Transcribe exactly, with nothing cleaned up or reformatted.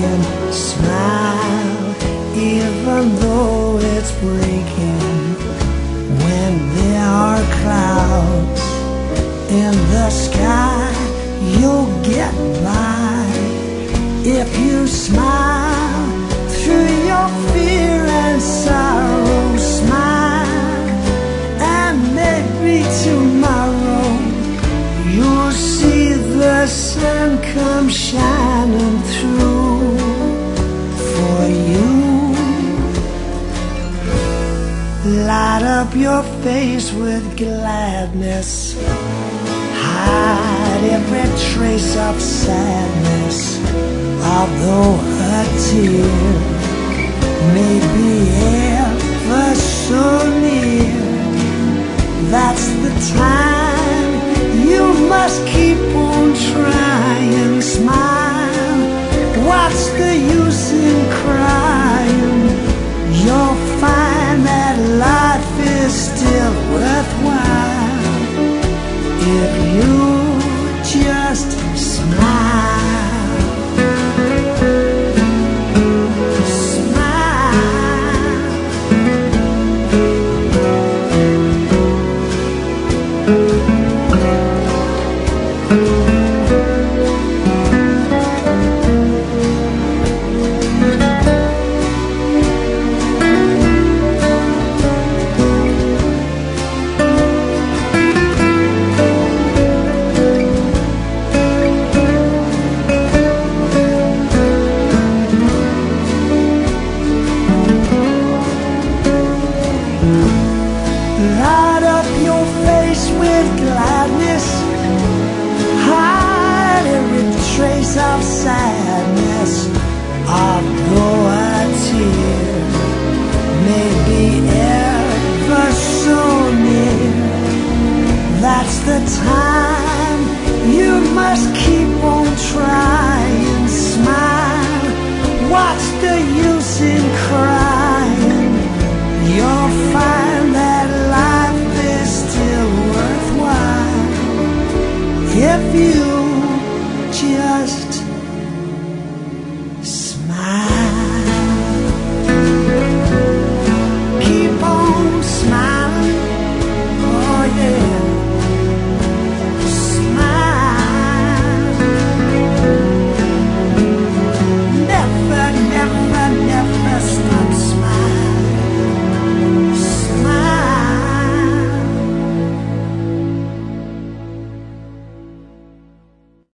can smile even though it's breaking. When there are clouds in the sky, you'll get by if you smile through your fear and sorrow. Smile, and maybe tomorrow you'll see the sun come shining through for you. Light up your face with gladness, hide every trace of sadness. Although a tear may be ever so near, that's the time you must keep on trying. Smile, what's the use in crying? You'll find that life is still worthwhile if you just smile. Light up your face with gladness, hide every trace of sadness. Although a tear may be ever so near, that's the time you must keep on trying. Smile, what's the use in crying? You'll find that life is still worthwhile if you